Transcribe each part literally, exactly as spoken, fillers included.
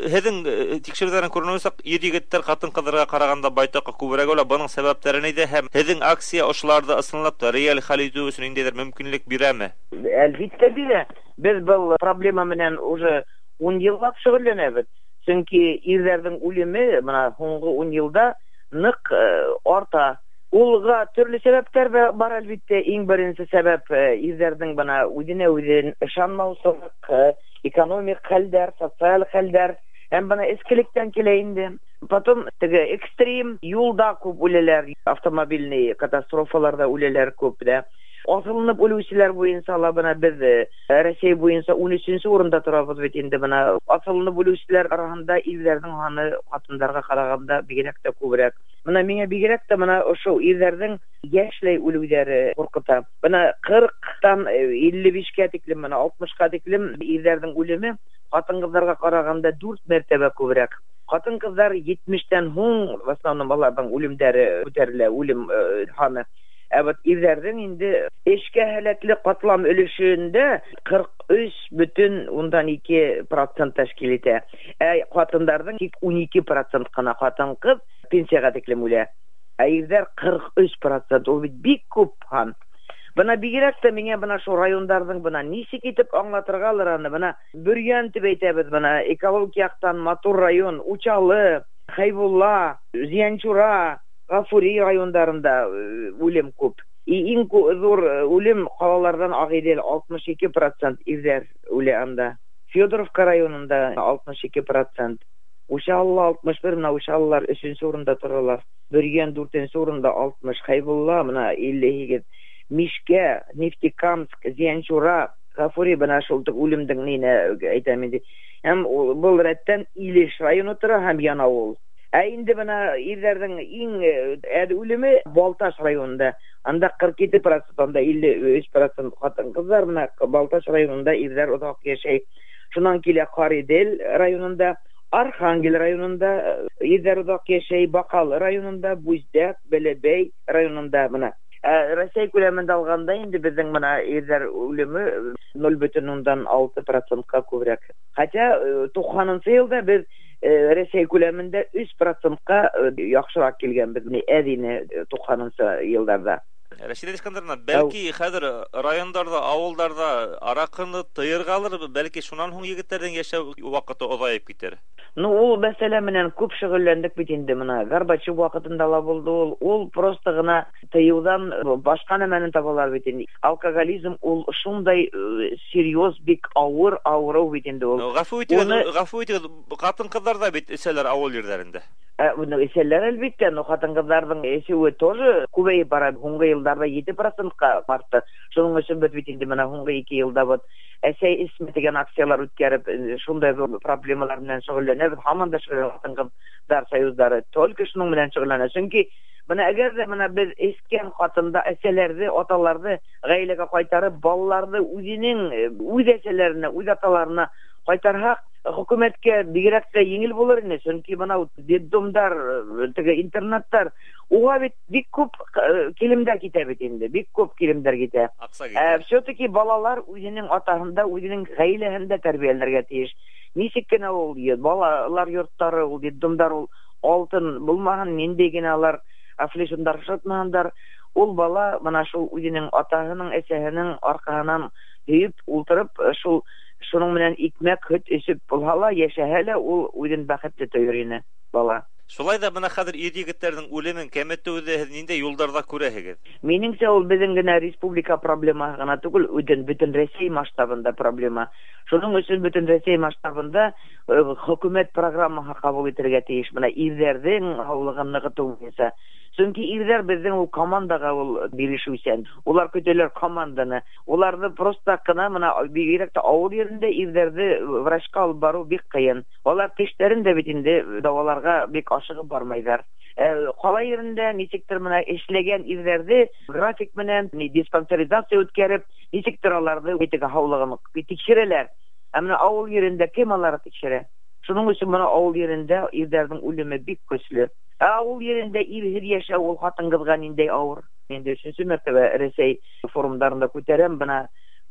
Һеҙҙең тикшерүҙәрҙән күренеүенсә, ир-егеттәр ҡатын-ҡыҙҙарға ҡарағанда байтаҡ күберәк була. Бының сәбәптәре ниҙә һәм һеҙҙең акция ошоларҙы ысынлап та реаль хәл итеү өсөн ниндәйҙер мөмкинлек бирәме? Әлбиттә бирә. Без был проблема менән уже ун йыллап шөғөлләнәбеҙ. Сөнки ирҙәрҙең үлеме бына һуңғы ун йылда ныҡ арта. Улға төрлө сәбәптәр бар әлбиттә. Иң беренсе сәбәп ирҙәрҙең бына үҙенә үҙен ышанмаусанлык, экономик хәлдәр, социаль хәлдәр, һәм бына эскелектән килә инде. Потом теге экстрим юлда күп үләләр, автомобильный катастрофаларда үләләр күп дә. Асылынып үлүселәр буенса ла бына без Россия буенса ун өсөнсө урында торабыз бит инде. Бына асылынып үлүселәр араһында ирҙәрҙең һаны ҡатындарға ҡарағанда бигерәк тә күберәк. Бына миңә бигерәк тә бына ошо ирҙәрҙең йәшләй үлүҙәре ҡурҡыта. Бына ҡырҡтан илле бишкә тиклем, бына алтмышҡа тиклем ирҙәрҙең үлеме ҡатын-ҡыҙҙарға ҡарағанда дүрт мәртәбә күберәк. Ҡатын-ҡыҙҙар етмештән һуң в основном аларҙың үлемдәре күтәрелә, үлем һаны. Ә вот ирҙәрҙең инде эшкә һәләтле ҡатлам өлөшөндә ҡырҡ өс бөтөн ундан ике процент тәшкил итә. Ә ҡатындарҙың тик ун ике процент ҡына ҡатын-ҡыҙ пенсияға тиклем үлә. Ә ирҙәр ҡырҡ өс процент. Ул бит бик күп һан. Бына бигерәк тә миңә бына шул райондарҙың бына нисек итеп аңлатырғалыр аны. Бына Бөрйән тип әйтәбеҙ, бына экологик яҡтан матур район, Учалы, Хәйбулла, Зиянчура, Гафури райондарында үлем күп. Иң ҙур үлем ҡалаларҙан Ағиҙел алтмыш ике процент ирҙәр үлә анда. Федоровка районында алтмыш ике процент. Ушалла алтмыш бер, мына Ушаллар өсөнсө урында торалар. Бөрйән дүртенсе урында алтмыш, Хәйбулла мына илле һигеҙ. Мишкә, Нефтекамск, Зиянчура, Гафури бына шул үлемдең нине әйтәм инде. Һәм был рәттән Илеш районы тора һәм Янауыл. Ә инде бына ирҙәрҙең иң әҙ үлеме Балташ районында. Анда ҡырҡ ете процент, анда илле өс процент ҡатын-ҡыҙҙар бына Балташ районында ирҙәр оҙаҡ йәшәй. Шунан килә Ҡариҙел районында, Архангел районында ирҙәр оҙаҡ йәшәй, Баҡалы районында, Бүздәк, Бәләбәй районында бына. Россия күләмендә алғанда инде беҙҙең бына ирҙәр үлеме ноль бөтөн ундан алты процентҡа күберәк. Хәтта туҡһанынсы йылда беҙ Россия күләмендә өс процентҡа яҡшыраҡ килгәнбеҙ, әҙине туҡһанынсы йылдарҙа. Рәшиҙә Искәндәровна, бәлки хәҙер райондарҙа, ауылдарҙа араҡыны тыйырғалыр, бәлки шунан һуң егеттәрҙең йәшәү ваҡыты оҙайып китер. Ну, ул мәсьәлә менән күп шөғөлләндек бит инде бына. Горбачев ваҡытында ла булды ул. Ул просто ғына тыйыуҙан башҡа нәмәне табалар бит инде. Алкоголизм ул шундай серьез, бик ауыр ауырыу бит инде ул. Ғәфү итегеҙ, ғәфү итегеҙ, ҡатын-ҡыҙҙар ҙа бит эсәләр ауыл ерҙәрендә. Уны эсәләр әлбиттә, но ҡатын-ҡыҙҙарҙың эсеүе тоже күбәйеп бара. Һуңғы йылдарҙа ете процентҡа артты. Шуның өсөн бит инде бына һуңғы ике йылда вот әсәй эсме дигән акциялар үткәреп, шундай проблемалар менән шөғөлләнәбеҙ. Һаман да ҡатын-ҡыҙҙар союздары только шуның менән шөғөлләнә. Сөнки бына әгәр дә бына без эскән ҡатында әсәләрҙе, аталарҙы ғаиләгә ҡайтарып, балаларҙы үҙенең үҙ әсәләренә, үҙ аталарына ҡайтарһаҡ, хөкүмәткә бигерәк тә еңел булыр ине. Сөнки бына детдомдар, теге интернаттар, уға бит бик күп килемдәр китә бит инде, бик күп килемдәр китә. Все-таки балалар үҙенең атаһында, үҙенең ғаиләһендә тәрбиәләргә тейеш. Нисек кенә ул балалар йорттары, ул детдомдар ул алтын булмаһын, ниндәй генә алар афлешундар шатмаһындар, ул бала бына шул үҙенең атаһының, әсәһенең арҡаһынан һөйөп ултырып, шул шуның менән икмәк, һөт эсеп булһа ла, йәшәһә лә, ул үҙен бәхетле тойор ине бала. Шулай да бына хәҙер ир-егеттәрҙең үлемен кәметеүҙе һеҙ ниндәй юлдарҙа күрәһегеҙ? Минеңсә, ул беҙҙең генә республика проблемаһы ғына түгел, бөтөн Рәсәй масштабында проблема. Шуның өсөн бөтөн Рәсәй масштабында хөкүмәт программаһы ҡабул итергә тейеш. Бына ирҙәрҙең һаулығын нығытыу буйынса. Сөнки ирҙәр беҙҙең ул командаға ул бирешеүсән. Улар көтәләр команданы. Уларҙы просто ҡына мына бигерәк тә ауыл ерендә ирҙәрҙе врачка алып барыу бик ҡыйын. Улар тештәрен дә бит инде дауаларға бик ашығып бармайҙар. Ҡала ерендә нисектер менә эшләгән ирҙәрҙе график менән диспансеризация үткәреп, нисектер аларҙы теге һаулығын тикшерәләр. Ә менә ауыл ерендә кем алары тикшерә? Шуның өсөн бына ауыл ерендә ирҙәрҙең үлеме бик көслө. Ә ауыл ерендә ирһеҙ йәшәү ул ҡатын-ҡыҙға ниндәй ауыр. Инде өсөнсө мәртәбә Рәсәй форумдарында күтәрәм, бына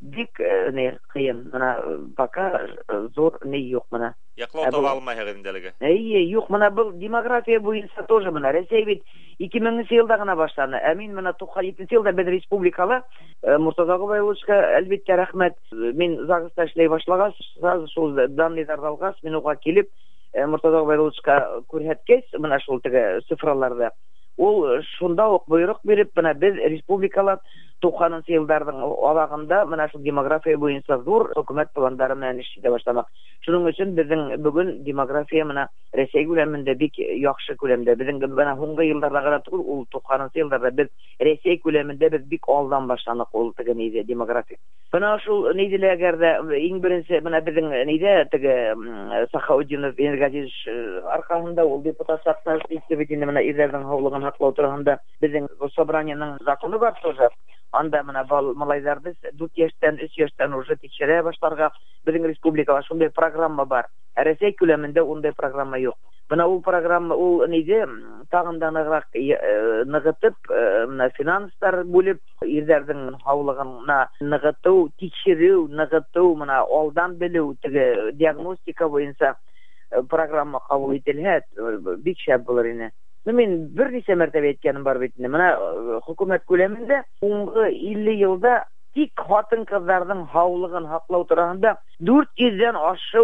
бик не кыйын. Мына пока зор не юк мына. Яклау таба алмайһыгыз инделеге. Әйе, юк, мына был демография буенча тоже мына Рәсәй бит ике меңенче елда гына башланы. Ә мин мына туксан җиденче елда без республикала Муртаза Гобайловичка әлбәттә рәхмәт. Мин Загыста эшләй башлагач, сразу шул данныйларны алгач, мин уга килеп Муртаза Гобайловичка күрһәткәч, мына шул теге цифрларда ул шунда ук буйрук биреп, мына без республикалар туксанынчы елларның алагында мына шул демография буенча зур хөкүмәт планнары менән эшләй башламак. Шуның өчен безнең бүген демография мына Рәсәй күләмендә бик яхшы күләмдә. Безнең мына һуңгы елларда гына түгел, ул туксанынчы елларда без Рәсәй күләмендә без бик алдан башланык ул теге нидә демография. Мына шул нидәләргә иң беренче мына безнең нидә теге Сахаудинов Энергазис аркасында ул депутат сатнаш итеп менә ирләрнең һаулыгын хаклау турында безнең собраниянең законы бар тоже. Анда мына малайларны дүрт яшьтән өч яшьтән уже тикшерә башларга безнең республикада шундый программа бар. Рәсәй күләмендә ундай программа юк. Мына ул программа ул нидә тагын да ныграк ныгытып, мына финанслар бүлеп, ирләрнең һаулыгына ныгыту, тикшерү, ныгыту, мына алдан белү, теге диагностика буенча программа кабул ителһә, бик шәп булыр иде. Мин бер ничә мәртәбә әйткәнем бар бит инде. Менә хөкүмәт күләмендә соңгы илле елда тик хатын-кызларның һаулыгын хаклау турында дүрт йөздән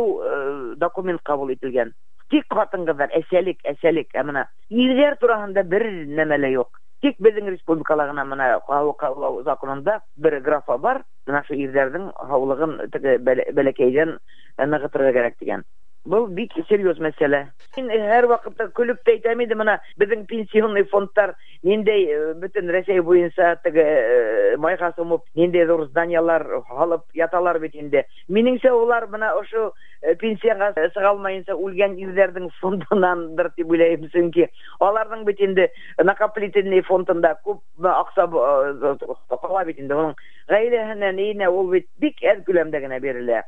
ашу документ кабул ителгән. Тик хатын-кызлар әсәлек, әсәлек, ә менә ирләр турында бер нәмәле юк. Тик безнең республикаларына менә һаулык законында бер графа бар. Менә шу ирләрнең һаулыгын бәләкәйдән ныгытырга кирәк дигән. Бұл бик серьез мәсьәлә. Мин һәр вакытта көлеп тә әйтәм иде, менә безнең пенсионный фондтар ниндәй бөтен Рәсәй буенча теге майга сумып, ниндәй зур зданиялар алып яталар бит инде. Минеңчә улар менә ошо пенсияга чыга алмаенча үлгән ирләрнең фондынандыр дип уйлыйм, чөнки аларның бит инде накопительный фондында күп акча кала бит инде. Уның гаиләһенә нинә ул бит бик әз күләмдә генә бирелә.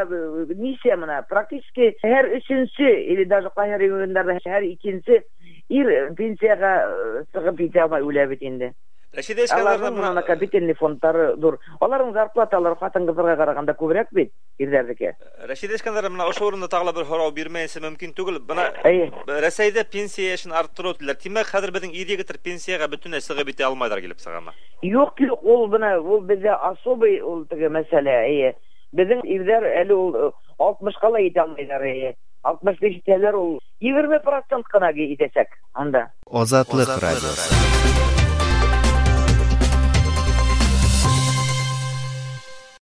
Ничә менә практически һәр өченче или даже кайһы регионнарда һәр икенче ир пенсияга чыгып китә алмай үлә бит инде. Рәшид эшкәннәрнең менә накопительный фондтары дур. Аларның зарплаталары хатын-кызларга караганда күбрәк бит ирләрдәге. Рәшид эшкәннәр менә ошо урында тагыла бер һорау бирмәйсе мөмкин түгел. Менә Рәсәйдә пенсия яшен арттыру диләр. Тимәк, хәзер безнең ир-егетләр пенсияга бөтенләй чыгып битә алмайлар килеп чыгама. Юк, юк, ул менә ул бездә особый ул теге мәсьәлә. Әйе. Безнең ирләр әле ул алтмышка ла итә алмыйлар. алтмыш биш итәләр, ул егерме процент кына итәсәк анда. Азатлык радиосы.